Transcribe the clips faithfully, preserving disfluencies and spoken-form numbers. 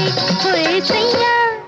चले होए सैया।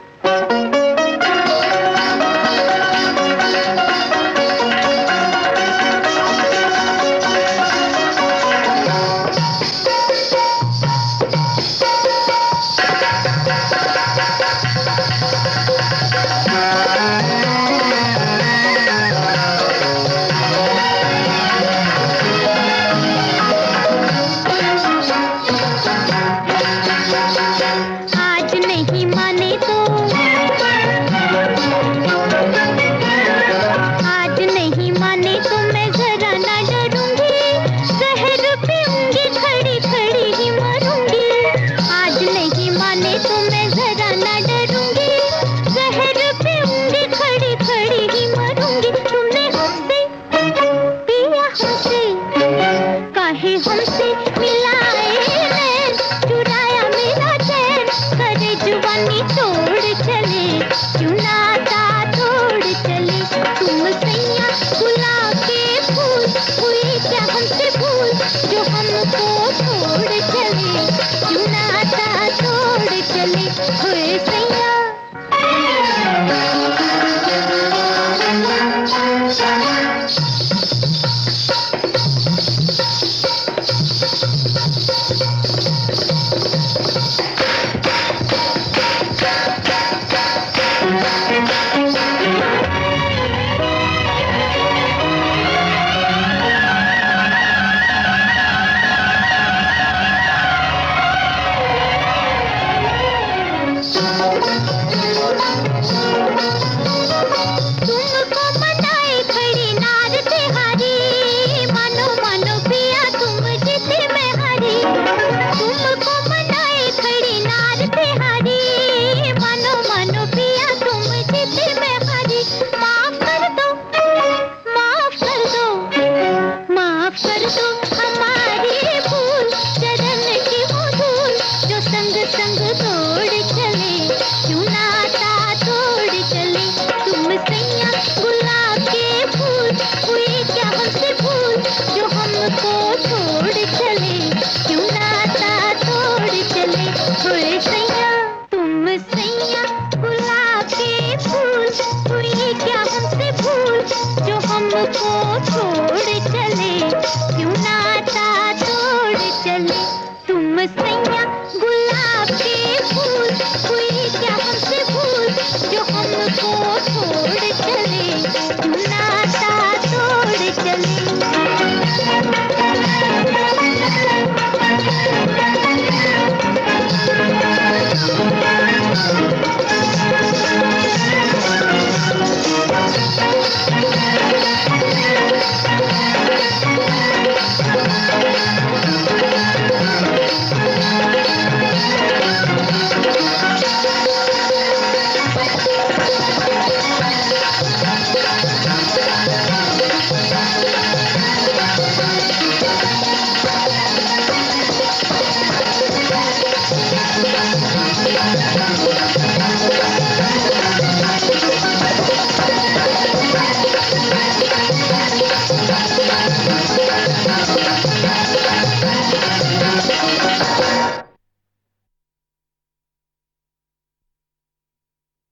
हमसे मिलाए नैन, चुराया मेरा चैन, करे जुबानी तोड़ चले, क्यों नाता तोड़ चले। तुम सैया गुलाब के फूल, हुई क्या हमसे भूल, जो हमको छोड़ चले, क्यों नाता तोड़ चले हुए सैया। संग तोड़ चले, क्यों नाता तोड़ चले। तुम सैया गुलाब के फूल, हुई क्या हमसे भूल, जो हमको छोड़ चले, क्यों नाता तोड़ चले हुए सैया। तुम सैया गुलाब के फूल, हुई क्या हमसे भूल, जो हमको छोड़ चले, क्यों नाता तोड़ चले। तुम सैया गुलाब के फूल,